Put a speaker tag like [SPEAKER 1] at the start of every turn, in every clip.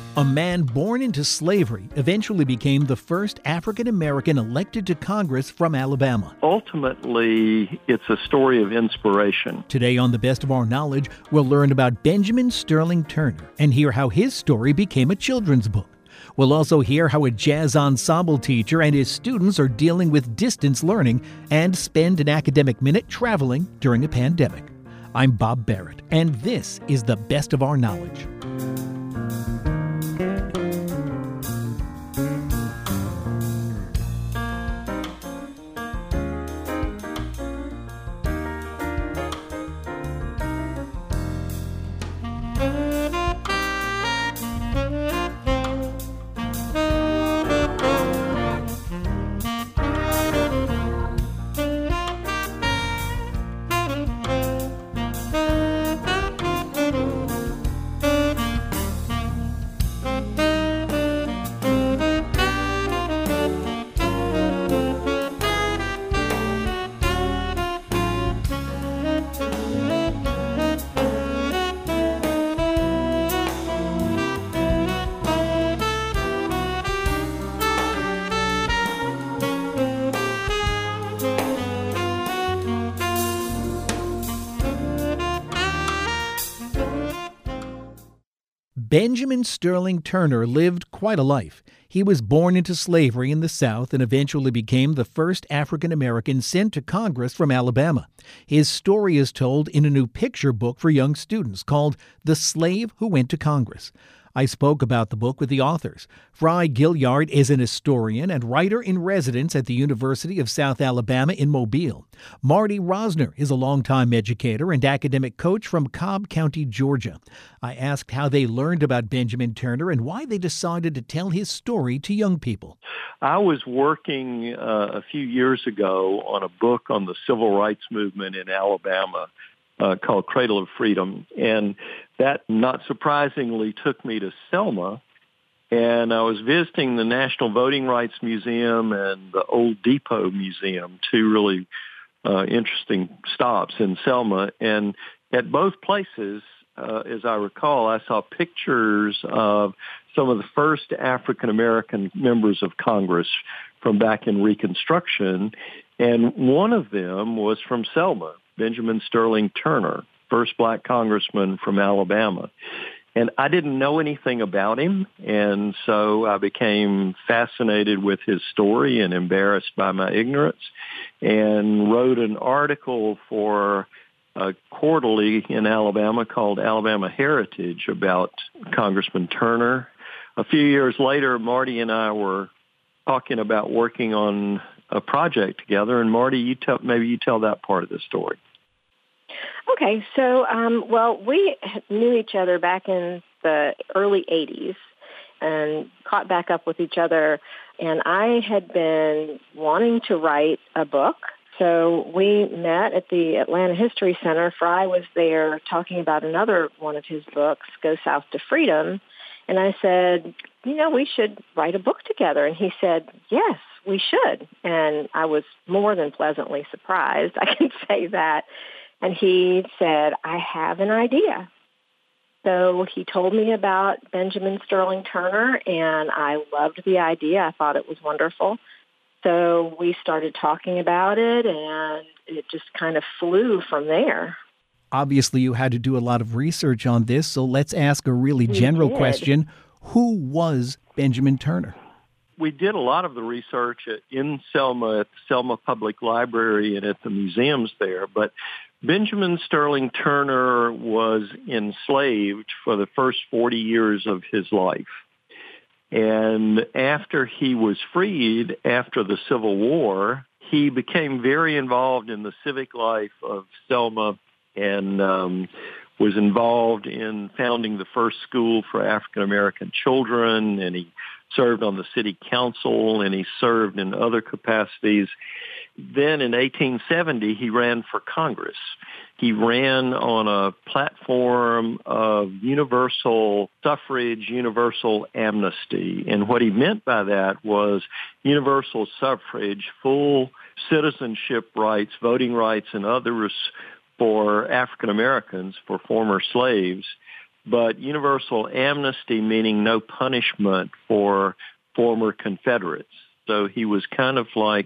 [SPEAKER 1] A man born into slavery eventually became the first African American elected to Congress from Alabama.
[SPEAKER 2] Ultimately, it's a story of inspiration.
[SPEAKER 1] Today on The Best of Our Knowledge, we'll learn about Benjamin Sterling Turner and hear how his story became a children's book. We'll also hear how a jazz ensemble teacher and his students are dealing with distance learning and spend an academic minute traveling during a pandemic. I'm Bob Barrett, and this is The Best of Our Knowledge. Benjamin Sterling Turner lived quite a life. He was born into slavery in the South and eventually became the first African American sent to Congress from Alabama. His story is told in a new picture book for young students called The Slave Who Went to Congress. I spoke about the book with the authors. Fry Gilliard is an historian and writer-in-residence at the University of South Alabama in Mobile. Marty Rosner is a longtime educator and academic coach from Cobb County, Georgia. I asked how they learned about Benjamin Turner and why they decided to tell his story to young people.
[SPEAKER 2] I was working a few years ago on a book on the civil rights movement in Alabama called Cradle of Freedom. And that, not surprisingly, took me to Selma. And I was visiting the National Voting Rights Museum and the Old Depot Museum, two really interesting stops in Selma. And at both places, as I recall, I saw pictures of some of the first African-American members of Congress from back in Reconstruction. And one of them was from Selma, Benjamin Sterling Turner, first black congressman from Alabama. And I didn't know anything about him, and so I became fascinated with his story and embarrassed by my ignorance, and wrote an article for a quarterly in Alabama called Alabama Heritage about Congressman Turner. A few years later, Marty and I were talking about working on a project together, and Marty, maybe you tell that part of the story.
[SPEAKER 3] Okay, so, we knew each other back in the early 80s and caught back up with each other, and I had been wanting to write a book. So we met at the Atlanta History Center. Fry was there talking about another one of his books, Go South to Freedom, and I said, we should write a book together. And he said, yes, we should. And I was more than pleasantly surprised, I can say that. And he said, I have an idea. So he told me about Benjamin Sterling Turner, and I loved the idea. I thought it was wonderful. So we started talking about it, and it just kind of flew from there.
[SPEAKER 1] Obviously, you had to do a lot of research on this, so let's ask a really general question. Who was Benjamin Turner?
[SPEAKER 2] We did a lot of the research in Selma, at the Selma Public Library and at the museums there, but Benjamin Sterling Turner was enslaved for the first 40 years of his life. And after he was freed, after the Civil War, he became very involved in the civic life of Selma and was involved in founding the first school for African-American children, and he served on the city council, and he served in other capacities. Then in 1870, he ran for Congress. He ran on a platform of universal suffrage, universal amnesty. And what he meant by that was universal suffrage, full citizenship rights, voting rights, and others for African Americans, for former slaves, but universal amnesty meaning no punishment for former Confederates. So he was kind of like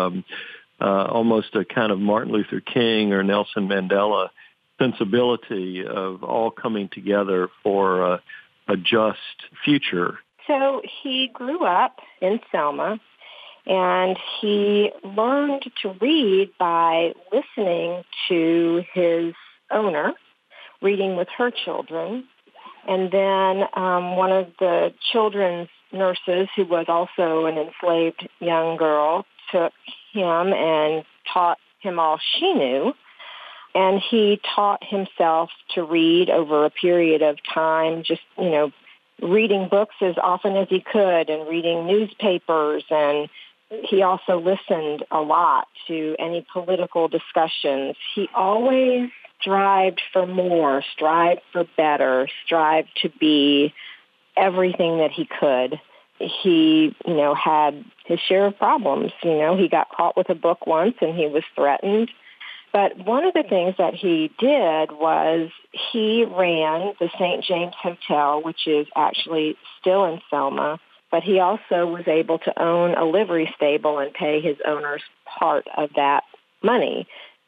[SPEAKER 2] almost a kind of Martin Luther King or Nelson Mandela sensibility of all coming together for a just future.
[SPEAKER 3] So he grew up in Selma, and he learned to read by listening to his owner, reading with her children. And then one of the children's nurses, who was also an enslaved young girl, took him and taught him all she knew. And he taught himself to read over a period of time, just, reading books as often as he could and reading newspapers. And he also listened a lot to any political discussions. He always strived for more, strived for better, strived to be everything that he could. He, had his share of problems. He got caught with a book once and he was threatened. But one of the things that he did was he ran the St. James Hotel, which is actually still in Selma, but he also was able to own a livery stable and pay his owners part of that money.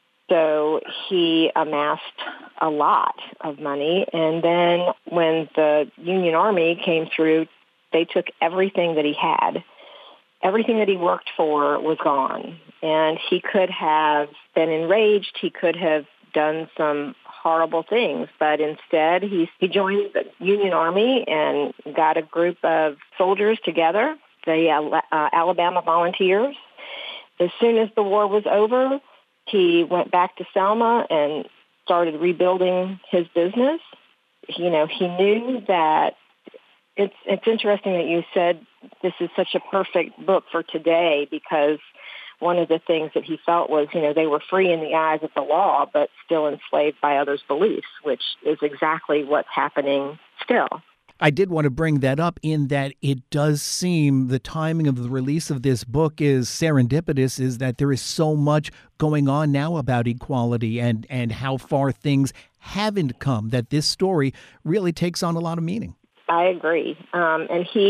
[SPEAKER 3] So he amassed a lot of money. And then when the Union Army came through, they took everything that he had. Everything that he worked for was gone. And he could have been enraged. He could have done some horrible things. But instead, he joined the Union Army and got a group of soldiers together, the Alabama Volunteers. As soon as the war was over, he went back to Selma and started rebuilding his business. He knew that it's interesting that you said this is such a perfect book for today, because one of the things that he felt was, they were free in the eyes of the law, but still enslaved by others' beliefs, which is exactly what's happening still.
[SPEAKER 1] I did want to bring that up in that it does seem the timing of the release of this book is serendipitous, is that there is so much going on now about equality and how far things haven't come, that this story really takes on a lot of meaning.
[SPEAKER 3] I agree. And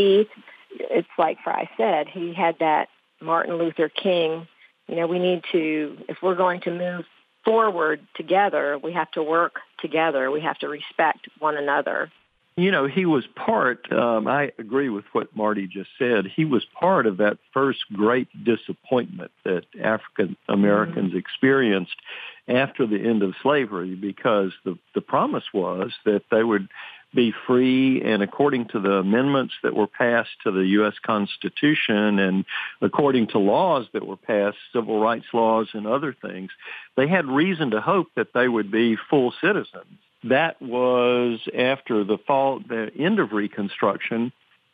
[SPEAKER 3] it's like Fry said, he had that Martin Luther King, we need to, if we're going to move forward together, we have to work together. We have to respect one another.
[SPEAKER 2] He was part, I agree with what Marty just said, he was part of that first great disappointment that African Americans experienced after the end of slavery, because the promise was that they would be free, and according to the amendments that were passed to the U.S. Constitution and according to laws that were passed, civil rights laws and other things, they had reason to hope that they would be full citizens. That was after the end of Reconstruction,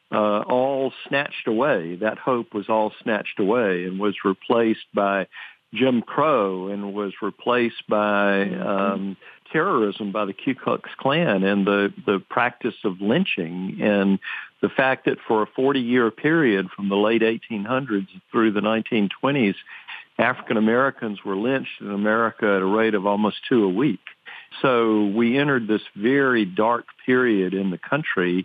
[SPEAKER 2] all snatched away. That hope was all snatched away and was replaced by Jim Crow and was replaced by terrorism by the Ku Klux Klan and the practice of lynching, and the fact that for a 40-year period from the late 1800s through the 1920s, African Americans were lynched in America at a rate of almost 2 a week. So we entered this very dark period in the country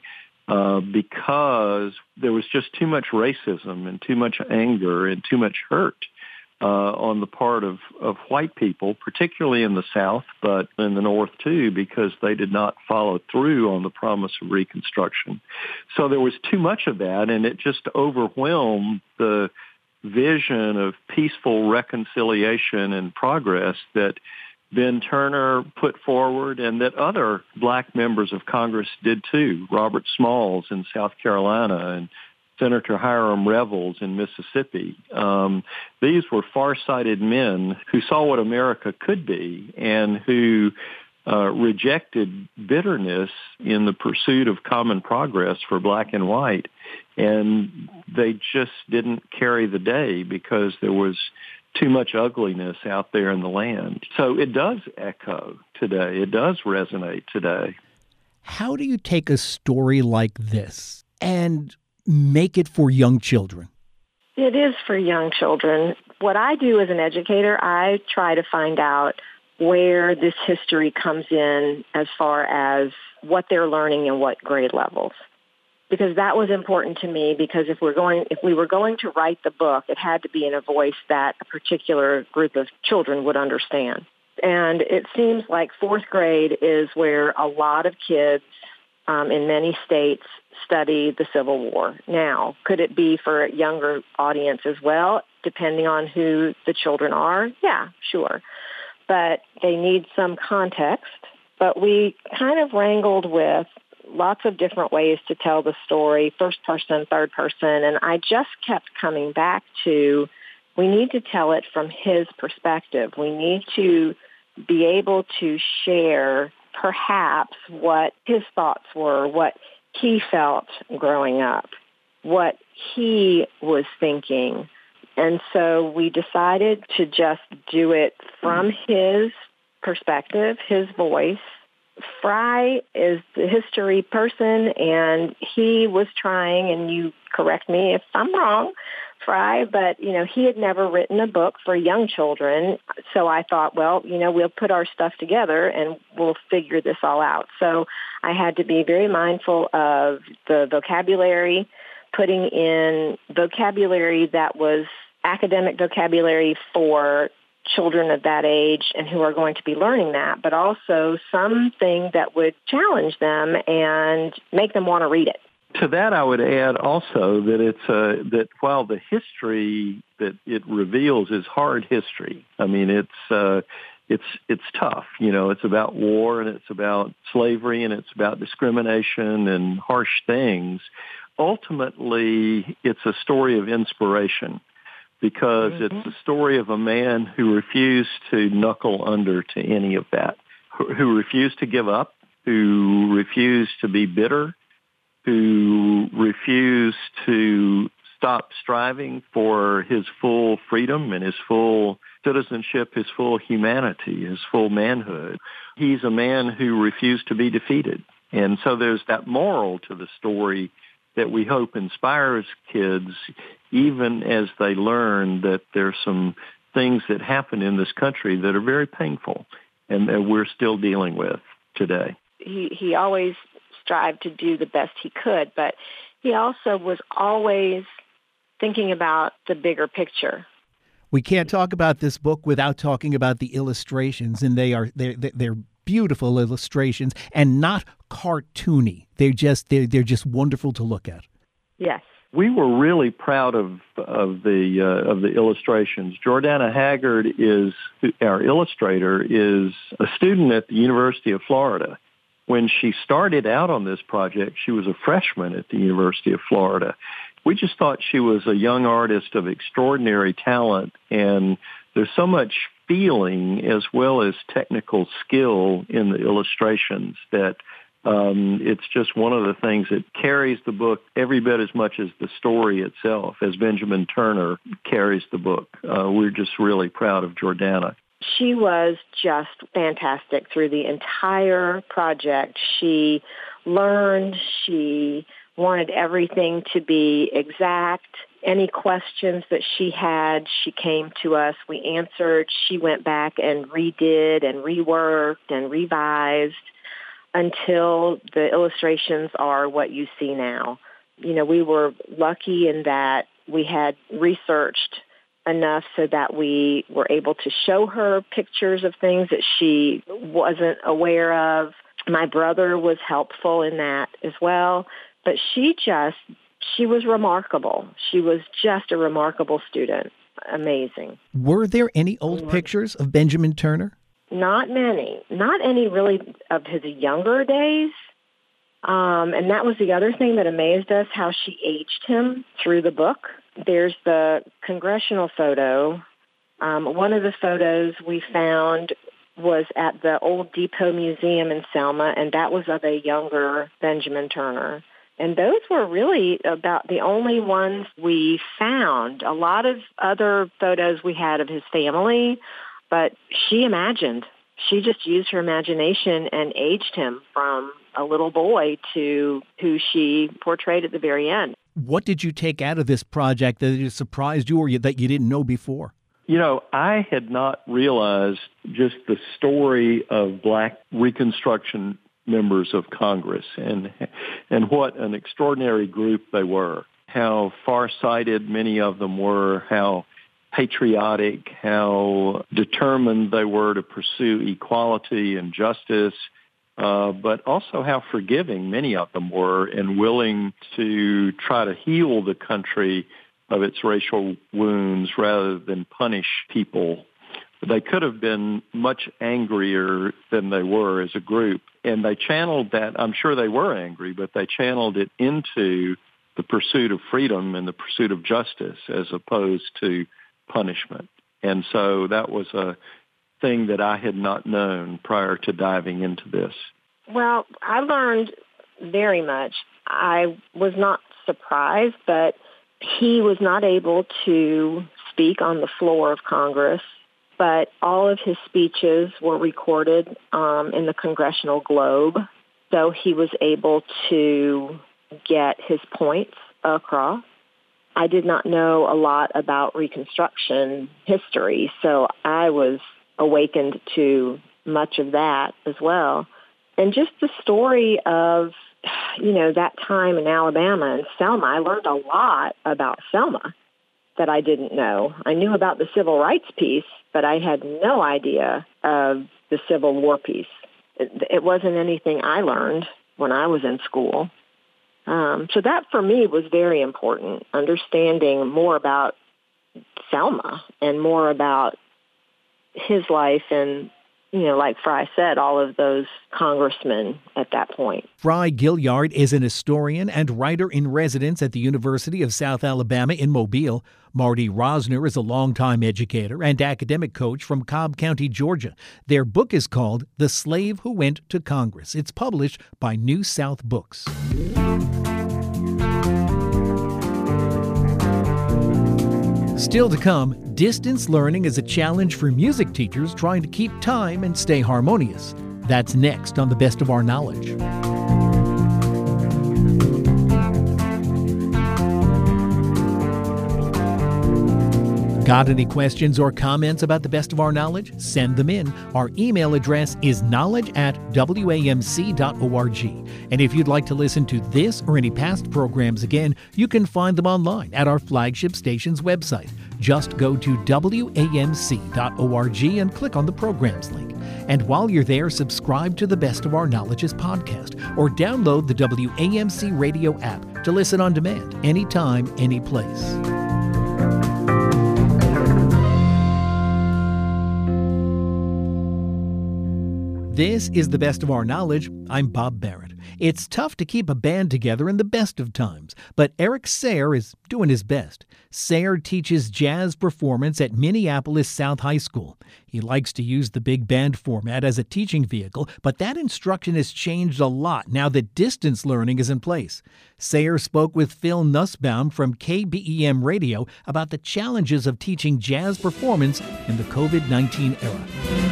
[SPEAKER 2] because there was just too much racism and too much anger and too much hurt on the part of white people, particularly in the South, but in the North too, because they did not follow through on the promise of Reconstruction. So there was too much of that, and it just overwhelmed the vision of peaceful reconciliation and progress that Ben Turner put forward and that other black members of Congress did too. Robert Smalls in South Carolina and Senator Hiram Revels in Mississippi. These were far-sighted men who saw what America could be and who rejected bitterness in the pursuit of common progress for black and white. And they just didn't carry the day because there was too much ugliness out there in the land. So it does echo today. It does resonate today.
[SPEAKER 1] How do you take a story like this and make it for young children?
[SPEAKER 3] It is for young children. What I do as an educator, I try to find out where this history comes in as far as what they're learning and what grade levels. Because that was important to me, because if we were going to write the book, it had to be in a voice that a particular group of children would understand. And it seems like fourth grade is where a lot of kids in many states study the Civil War. Now, could it be for a younger audience as well, depending on who the children are? Yeah, sure. But they need some context. But we kind of wrangled with lots of different ways to tell the story, first person, third person, and I just kept coming back to, we need to tell it from his perspective. We need to be able to share perhaps what his thoughts were, what he felt growing up, what he was thinking. And so we decided to just do it from his perspective, his voice. Fry is the history person, and he was trying, and you correct me if I'm wrong, Fry, but, he had never written a book for young children. So I thought, well, we'll put our stuff together and we'll figure this all out. So I had to be very mindful of the vocabulary, putting in vocabulary that was academic vocabulary for children of that age and who are going to be learning that, but also something that would challenge them and make them want to read it.
[SPEAKER 2] To that, I would add also that that while the history that it reveals is hard history, I mean it's tough. It's about war, and it's about slavery, and it's about discrimination and harsh things. Ultimately, it's a story of inspiration, because it's the story of a man who refused to knuckle under to any of that, who refused to give up, who refused to be bitter, who refused to stop striving for his full freedom and his full citizenship, his full humanity, his full manhood. He's a man who refused to be defeated. And so there's that moral to the story that we hope inspires kids, even as they learn that there's some things that happen in this country that are very painful and that we're still dealing with today.
[SPEAKER 3] He always strived to do the best he could, but he also was always thinking about the bigger picture.
[SPEAKER 1] We can't talk about this book without talking about the illustrations, and they're beautiful illustrations and not cartoony. They're just wonderful to look at.
[SPEAKER 3] Yes.
[SPEAKER 2] We were really proud of the illustrations. Jordana Haggard our illustrator, is a student at the University of Florida. When she started out on this project, she was a freshman at the University of Florida. We just thought she was a young artist of extraordinary talent, and there's so much feeling as well as technical skill in the illustrations that it's just one of the things that carries the book every bit as much as the story itself, as Benjamin Turner carries the book. We're just really proud of Jordana.
[SPEAKER 3] She was just fantastic through the entire project. She learned, she wanted everything to be exact. Any questions that she had, she came to us, we answered. She went back and redid and reworked and revised until the illustrations are what you see now. We were lucky in that we had researched enough so that we were able to show her pictures of things that she wasn't aware of. My brother was helpful in that as well. But she was remarkable. She was just a remarkable student. Amazing.
[SPEAKER 1] Were there any old pictures of Benjamin Turner?
[SPEAKER 3] Not many. Not any really of his younger days. And that was the other thing that amazed us, how she aged him through the book. There's the congressional photo. One of the photos we found was at the Old Depot Museum in Selma, and that was of a younger Benjamin Turner. And those were really about the only ones we found. A lot of other photos we had of his family, but she imagined. She just used her imagination and aged him from a little boy to who she portrayed at the very end.
[SPEAKER 1] What did you take out of this project that surprised you or that you didn't know before?
[SPEAKER 2] I had not realized just the story of Black Reconstruction members of Congress, and what an extraordinary group they were. How far-sighted many of them were, how patriotic, how determined they were to pursue equality and justice, but also how forgiving many of them were and willing to try to heal the country of its racial wounds rather than punish people. They could have been much angrier than they were as a group, and they channeled that. I'm sure they were angry, but they channeled it into the pursuit of freedom and the pursuit of justice as opposed to punishment. And so that was a thing that I had not known prior to diving into this.
[SPEAKER 3] Well, I learned very much. I was not surprised, but he was not able to speak on the floor of Congress, but all of his speeches were recorded in the Congressional Globe, so he was able to get his points across. I did not know a lot about Reconstruction history, so I was awakened to much of that as well. And just the story of, that time in Alabama and Selma, I learned a lot about Selma that I didn't know. I knew about the civil rights piece, but I had no idea of the Civil War piece. It wasn't anything I learned when I was in school. So that for me was very important, understanding more about Selma and more about his life and, like Fry said, all of those congressmen at that point.
[SPEAKER 1] Fry Gilliard is an historian and writer-in-residence at the University of South Alabama in Mobile. Marty Rosner is a longtime educator and academic coach from Cobb County, Georgia. Their book is called The Slave Who Went to Congress. It's published by New South Books. Still to come, distance learning is a challenge for music teachers trying to keep time and stay harmonious. That's next on The Best of Our Knowledge. Got any questions or comments about The Best of Our Knowledge? Send them in. Our email address is knowledge@wamc.org. And if you'd like to listen to this or any past programs again, you can find them online at our flagship station's website. Just go to wamc.org and click on the programs link. And while you're there, subscribe to the Best of Our Knowledge's podcast or download the WAMC radio app to listen on demand anytime, any place. This is The Best of Our Knowledge. I'm Bob Barrett. It's tough to keep a band together in the best of times, but Eric Sayre is doing his best. Sayre teaches jazz performance at Minneapolis South High School. He likes to use the big band format as a teaching vehicle, but that instruction has changed a lot now that distance learning is in place. Sayre spoke with Phil Nussbaum from KBEM Radio about the challenges of teaching jazz performance in the COVID-19 era.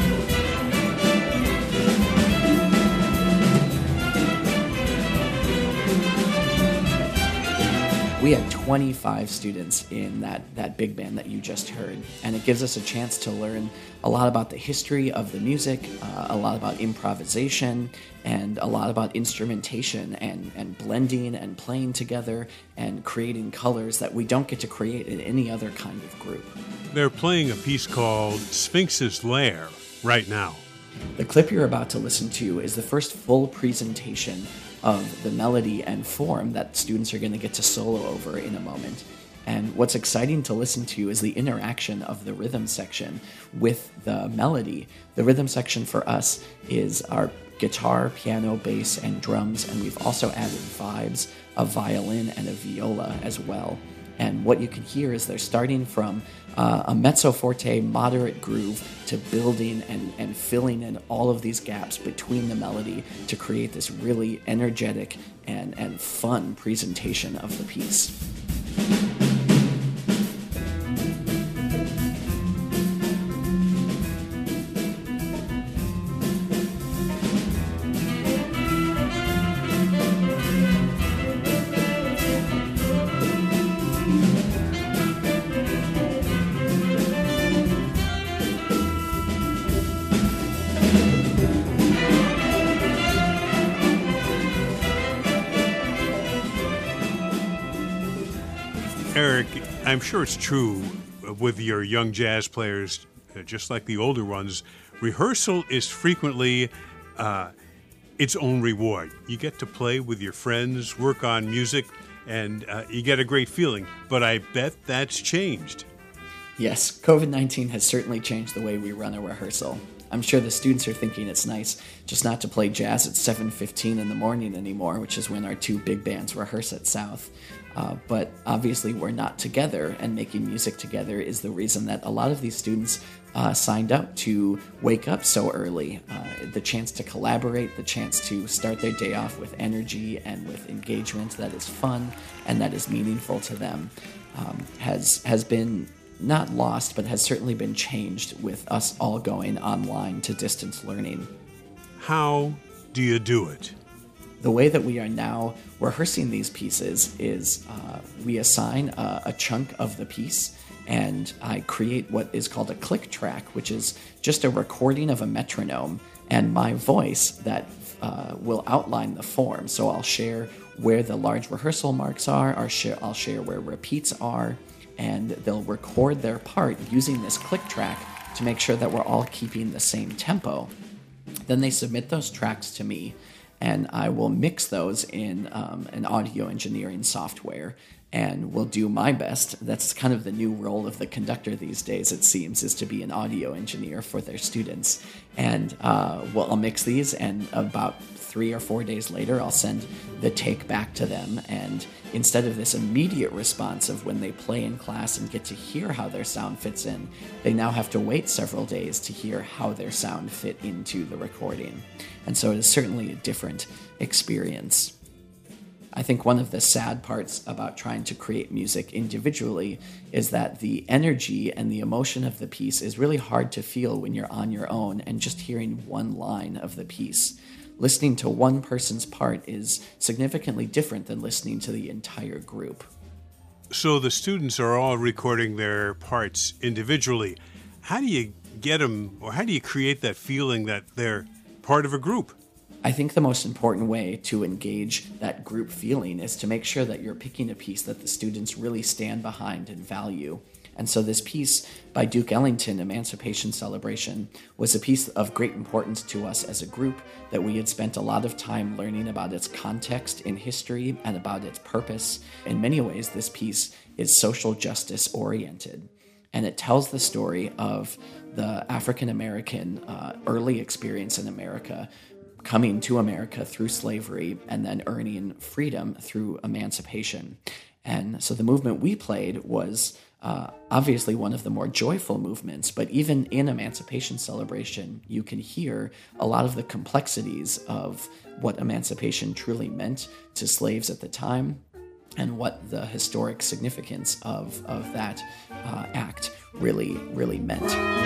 [SPEAKER 4] We had 25 students in that big band that you just heard, and it gives us a chance to learn a lot about the history of the music, a lot about improvisation, and a lot about instrumentation and blending and playing together and creating colors that we don't get to create in any other kind of group.
[SPEAKER 5] They're playing a piece called Sphinx's Lair right now.
[SPEAKER 4] The clip you're about to listen to is the first full presentation of the melody and form that students are going to get to solo over in a moment. And what's exciting to listen to is the interaction of the rhythm section with the melody. The rhythm section for us is our guitar, piano, bass, and drums, and we've also added vibes, a violin, and a viola as well. And what you can hear is they're starting from a mezzo forte moderate groove to building and filling in all of these gaps between the melody to create this really energetic and fun presentation of the piece.
[SPEAKER 5] Eric, I'm sure it's true with your young jazz players, just like the older ones, rehearsal is frequently its own reward. You get to play with your friends, work on music, and you get a great feeling. But I bet that's changed.
[SPEAKER 4] Yes, COVID-19 has certainly changed the way we run a rehearsal. I'm sure the students are thinking it's nice just not to play jazz at 7:15 in the morning anymore, which is when our two big bands rehearse at South. But obviously we're not together, and making music together is the reason that a lot of these students signed up to wake up so early. The chance to collaborate, the chance to start their day off with energy and with engagement that is fun and that is meaningful to them has been not lost, but has certainly been changed with us all going online to distance learning.
[SPEAKER 5] How do you do it?
[SPEAKER 4] The way that we are now rehearsing these pieces is we assign a chunk of the piece, and I create what is called a click track, which is just a recording of a metronome and my voice that will outline the form. So I'll share where the large rehearsal marks are, I'll share where repeats are, and they'll record their part using this click track to make sure that we're all keeping the same tempo. Then they submit those tracks to me, and I will mix those in an audio engineering software, and will do my best. That's kind of the new role of the conductor these days, it seems, is to be an audio engineer for their students. And I'll mix these, and about 3 or 4 days later, I'll send the take back to them. And instead of this immediate response of when they play in class and get to hear how their sound fits in, they now have to wait several days to hear how their sound fit into the recording. And so it is certainly a different experience. I think one of the sad parts about trying to create music individually is that the energy and the emotion of the piece is really hard to feel when you're on your own and just hearing one line of the piece. Listening to one person's part is significantly different than listening to the entire group.
[SPEAKER 5] So the students are all recording their parts individually. How do you get them, or how do you create that feeling that they're part of a group?
[SPEAKER 4] I think the most important way to engage that group feeling is to make sure that you're picking a piece that the students really stand behind and value. And so this piece by Duke Ellington, Emancipation Celebration, was a piece of great importance to us as a group, that we had spent a lot of time learning about its context in history and about its purpose. In many ways, this piece is social justice oriented, and it tells the story of the African American early experience in America, coming to America through slavery and then earning freedom through emancipation. And so the movement we played was obviously one of the more joyful movements, but even in Emancipation Celebration, you can hear a lot of the complexities of what emancipation truly meant to slaves at the time, and what the historic significance of that act really meant.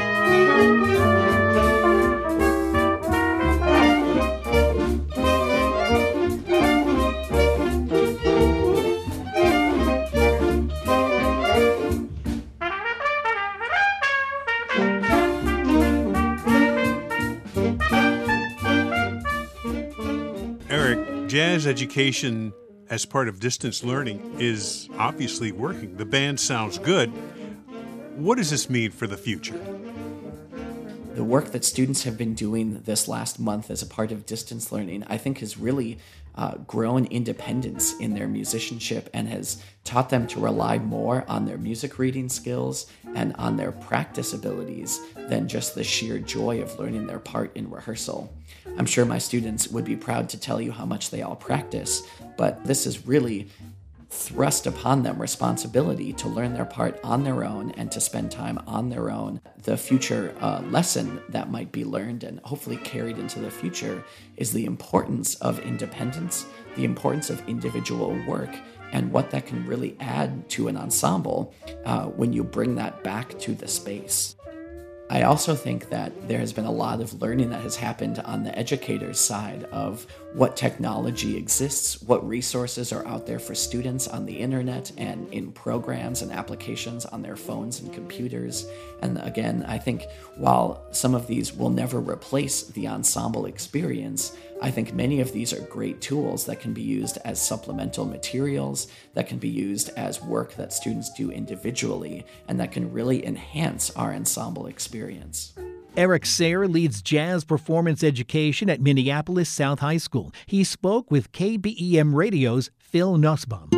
[SPEAKER 5] Eric, jazz education as part of distance learning is obviously working. The band sounds good. What does this mean for the future?
[SPEAKER 4] The work that students have been doing this last month as a part of distance learning, I think, has really grown independence in their musicianship and has taught them to rely more on their music reading skills and on their practice abilities than just the sheer joy of learning their part in rehearsal. I'm sure my students would be proud to tell you how much they all practice, but this is really thrust upon them responsibility to learn their part on their own and to spend time on their own. The future lesson that might be learned and hopefully carried into the future is the importance of independence, the importance of individual work, and what that can really add to an ensemble when you bring that back to the space. I also think that there has been a lot of learning that has happened on the educator's side of what technology exists, what resources are out there for students on the internet and in programs and applications on their phones and computers. And again, I think while some of these will never replace the ensemble experience, I think many of these are great tools that can be used as supplemental materials, that can be used as work that students do individually, and that can really enhance our ensemble experience.
[SPEAKER 1] Eric Sayre leads jazz performance education at Minneapolis South High School. He spoke with KBEM Radio's Phil Nussbaum.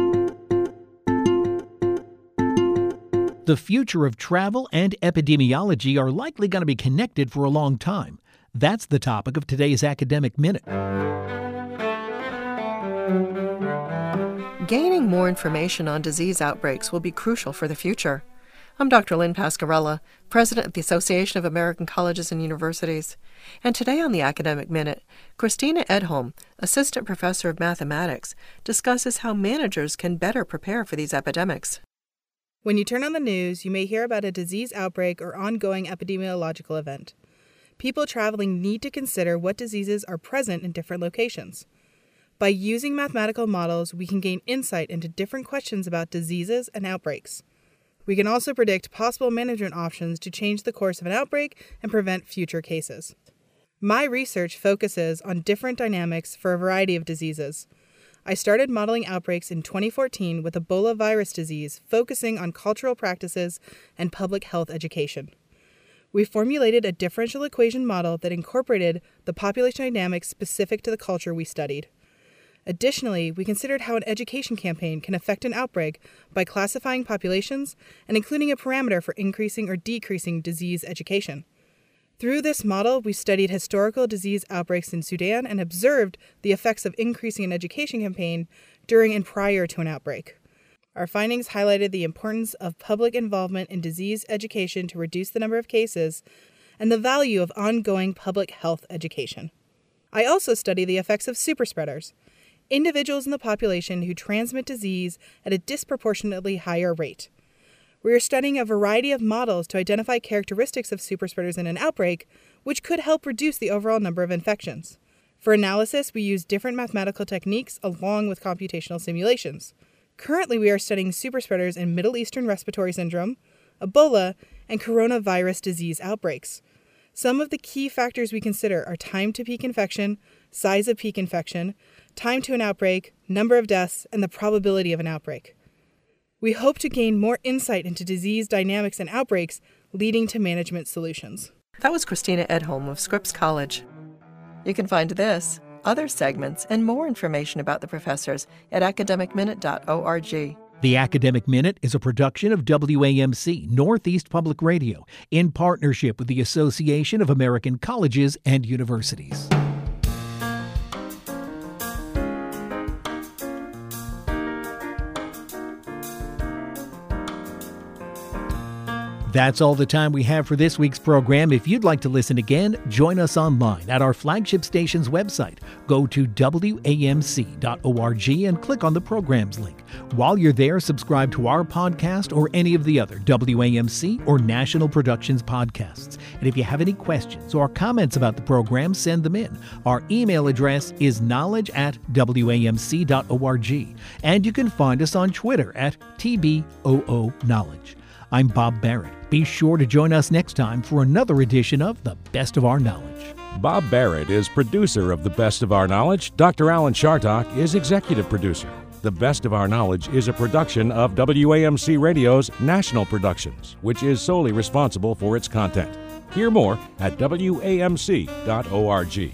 [SPEAKER 1] The future of travel and epidemiology are likely going to be connected for a long time. That's the topic of today's Academic Minute.
[SPEAKER 6] Gaining more information on disease outbreaks will be crucial for the future. I'm Dr. Lynn Pascarella, President of the Association of American Colleges and Universities. And today on the Academic Minute, Christina Edholm, Assistant Professor of Mathematics, discusses how managers can better prepare for these epidemics.
[SPEAKER 7] When you turn on the news, you may hear about a disease outbreak or ongoing epidemiological event. People traveling need to consider what diseases are present in different locations. By using mathematical models, we can gain insight into different questions about diseases and outbreaks. We can also predict possible management options to change the course of an outbreak and prevent future cases. My research focuses on different dynamics for a variety of diseases. I started modeling outbreaks in 2014 with Ebola virus disease, focusing on cultural practices and public health education. We formulated a differential equation model that incorporated the population dynamics specific to the culture we studied. Additionally, we considered how an education campaign can affect an outbreak by classifying populations and including a parameter for increasing or decreasing disease education. Through this model, we studied historical disease outbreaks in Sudan and observed the effects of increasing an education campaign during and prior to an outbreak. Our findings highlighted the importance of public involvement in disease education to reduce the number of cases and the value of ongoing public health education. I also study the effects of superspreaders, individuals in the population who transmit disease at a disproportionately higher rate. We are studying a variety of models to identify characteristics of superspreaders in an outbreak, which could help reduce the overall number of infections. For analysis, we use different mathematical techniques along with computational simulations. Currently, we are studying superspreaders in Middle Eastern respiratory syndrome, Ebola, and coronavirus disease outbreaks. Some of the key factors we consider are time to peak infection, size of peak infection, time to an outbreak, number of deaths, and the probability of an outbreak. We hope to gain more insight into disease dynamics and outbreaks, leading to management solutions.
[SPEAKER 6] That was Christina Edholm of Scripps College. You can find this, other segments, and more information about the professors at academicminute.org.
[SPEAKER 1] The Academic Minute is a production of WAMC, Northeast Public Radio, in partnership with the Association of American Colleges and Universities. That's all the time we have for this week's program. If you'd like to listen again, join us online at our flagship station's website. Go to WAMC.org and click on the programs link. While you're there, subscribe to our podcast or any of the other WAMC or National Productions podcasts. And if you have any questions or comments about the program, send them in. Our email address is knowledge@WAMC.org. And you can find us on Twitter at TBOOKnowledge. I'm Bob Barrett. Be sure to join us next time for another edition of The Best of Our Knowledge.
[SPEAKER 8] Bob Barrett is producer of The Best of Our Knowledge. Dr. Alan Chartock is executive producer. The Best of Our Knowledge is a production of WAMC Radio's National Productions, which is solely responsible for its content. Hear more at WAMC.org.